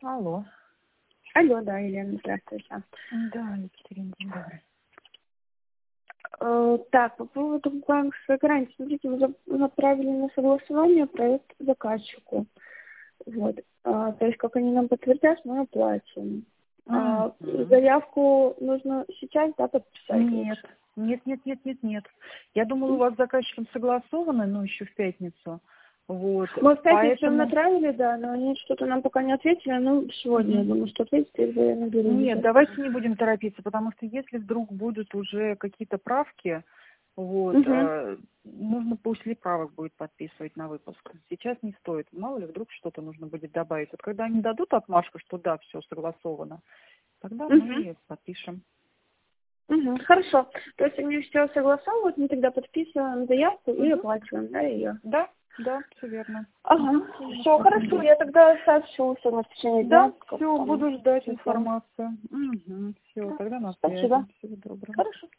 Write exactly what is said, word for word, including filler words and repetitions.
Алло. Алло, да, Елена, здравствуйте. Да, Екатерина, день добрый. Э, так, по поводу банковской гарантии. Смотрите, мы за- направили на согласование проект заказчику. Вот. А, то есть, как они нам подтвердят, мы оплатим. А, Мгм. заявку нужно сейчас, да, подписать? Нет, нет, нет, нет, нет, нет. Я думала, у вас с заказчиком согласовано, но еще в пятницу. Вот, Мы в пятницу им поэтому... направили, да, но они что-то нам пока не ответили. Ну, сегодня, я Мгм. думаю, что ответят, и я наберу. Нет, Да. давайте не будем торопиться, потому что если вдруг будут уже какие-то правки, вот, Угу. э, нужно после правок будет подписывать на выпуск. Сейчас не стоит, мало ли вдруг что-то нужно будет добавить. Вот когда они дадут отмашку, что да, все согласовано, тогда Угу. мы подпишем. Угу. Хорошо. То есть они все согласовывают, мы тогда подписываем заявку и Мгм. оплачиваем, да, ее? Да, да, все верно. Ага. Именно Все, так и хорошо, есть. я тогда сообщу все на течение дня, Да, как все, там. буду ждать Всё. информацию. Угу, все, Да. тогда на связи. Спасибо. Всего доброго. Хорошо.